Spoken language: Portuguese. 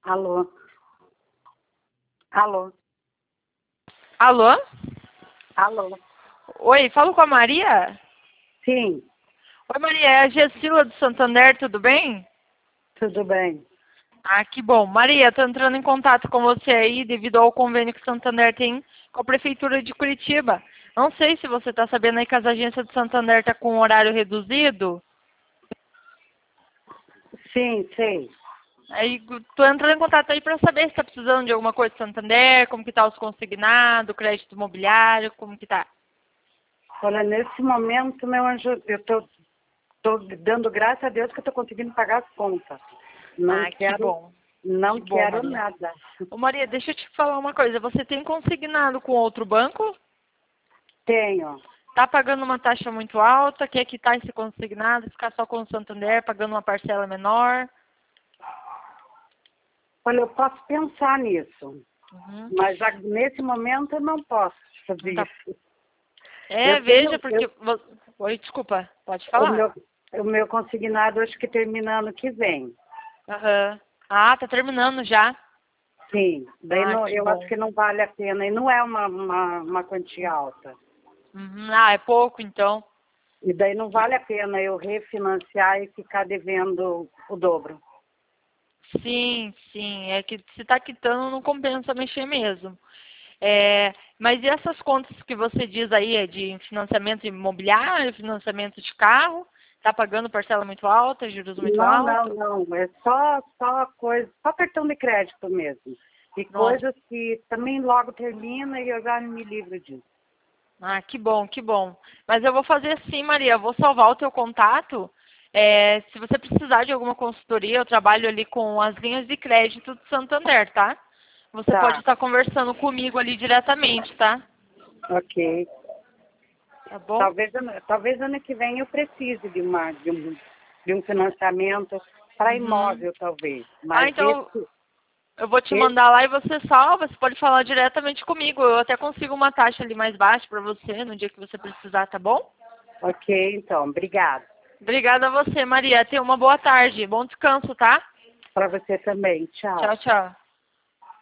Alô? Alô? Alô? Alô? Oi, falo com a Maria? Sim, Oi, Maria, é a Gessila do Santander, tudo bem? tudo bem. Ah, que bom. Maria, estou entrando em contato com você aí devido ao convênio que o Santander tem com a Prefeitura de Curitiba. Não sei se você está sabendo aí que as agências do Santander estão com um horário reduzido. Sim, sei. Aí estou entrando em contato aí para saber se está precisando de alguma coisa do Santander, como que está os consignados, crédito imobiliário, como que tá. Olha, nesse momento, meu anjo, eu tô dando graças a Deus que eu tô conseguindo pagar as contas. Não Ah, que quero, bom. não Que bom, quero Maria. nada. Ô, Maria, deixa eu te falar uma coisa. Você tem consignado com outro banco? Tenho. Tá pagando uma taxa muito alta? Quer quitar esse consignado, ficar só com o Santander, pagando uma parcela menor? Olha, eu posso pensar nisso, Uhum. mas nesse momento eu não posso Não fazer tá... isso. É, Eu veja, tenho, porque... Oi, desculpa, pode o falar. meu, o meu consignado acho que termina ano que vem. Aham. Ah, tá terminando já. Sim, daí Ah, não, que eu acho bom. que não vale a pena e não é uma quantia alta. Uhum. Ah, é pouco, então. E daí não vale a pena eu refinanciar e ficar devendo o dobro. Sim, sim. É que se tá quitando, não compensa mexer mesmo. É, mas e essas contas que você diz aí, é de financiamento imobiliário, financiamento de carro? Tá pagando parcela muito alta, juros muito Não, não, altos? não. É só coisa, só cartão de crédito mesmo. E Nossa, coisas que também logo termina e eu já me livro disso. ah, que bom, que bom. Mas eu vou fazer assim, Maria, eu vou salvar o teu contato. É, se você precisar de alguma consultoria, eu trabalho ali com as linhas de crédito do Santander, tá? Você pode Tá, estar conversando comigo ali diretamente, tá? ok. Tá bom? Talvez ano que vem eu precise de um financiamento para Uhum. imóvel, talvez. Ah, Mas então eu vou te mandar lá e você salva, você pode falar diretamente comigo. Eu até consigo uma taxa ali mais baixa para você no dia que você precisar, tá bom? ok, então, obrigada. Obrigada a você, Maria. Tenha uma boa tarde. Bom descanso, tá? Para você também. Tchau. Tchau, tchau.